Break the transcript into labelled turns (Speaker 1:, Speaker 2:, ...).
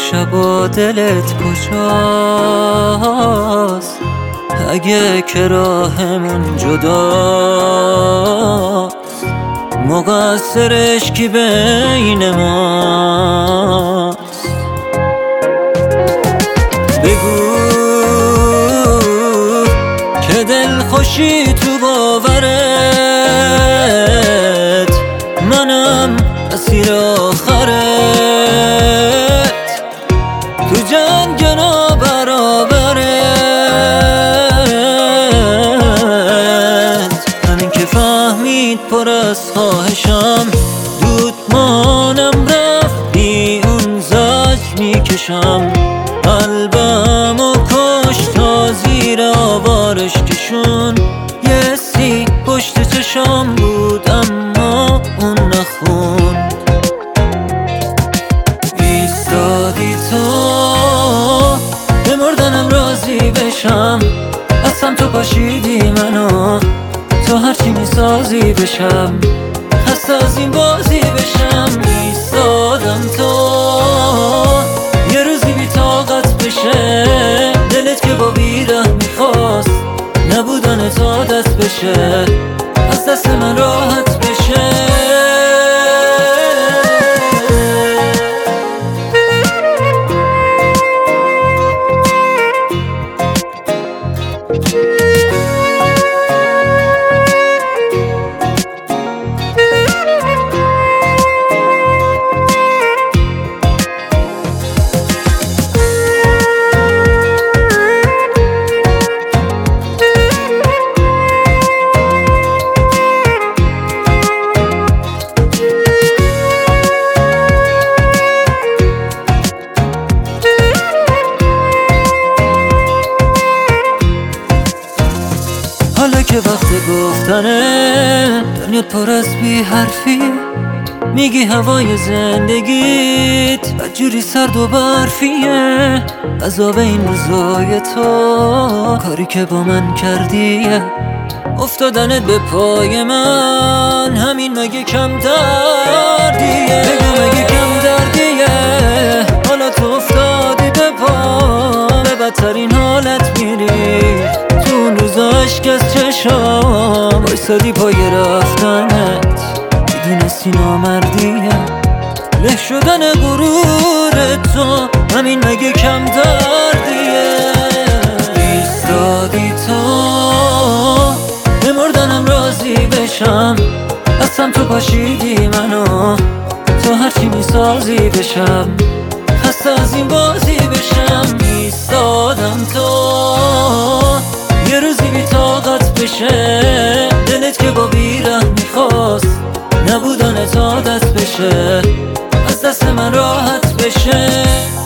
Speaker 1: شبا دلت کجاست؟ اگه که راهمون جداست، مقصرش کی بین ماست؟ بگو که دل خوشی تو باورت، منم اسیر آخرت، تو جنگ نابرابرت. همین که فهمید پر از خواهشم، دود مانم رفتی اون زج میکشم. قلبم و کش تا زیر آوارش کشون، یه سی پشت چشام بود اما اون نخوند. ایستادی تو به مردنم راضی بشم، اصلا تو پاشیدی منو تو هرچی میسازی بشم، خسته از این بازی بشم. ایستادم تو یه روزی بی طاقت بشه، دلت که با بیره میخواست نبودن تا دست بشه، از دست من راحت بشه. حالا که وقت گفتنه، دنیا پر از بی حرفی، میگی هوای زندگیت بدجوری سرد و برفیه. عذاب این روزای تو کاری که با من کردیه، افتادنت به پای من همین مگه کم دردیه؟ بگو مگه کم دردیه؟ حالا تو افتادی به پا، به بدترین حالت میری، تو اون روزا عشق از چشام بایستادی پای رفتنت، میدونستی نامردیه. له شدن غرور تو همین مگه کم دردیه؟ ایستادی تو به مردنم راضی بشم، اصلا تو پاشیدی منو تو هرچی میسازی بشم، خسته از این بازی بشم. ایستادم تو یه روزی بی طاقت بشه، دلت که با بیره میخواست نبودن تا دست بشه، از دست من راحت بشه.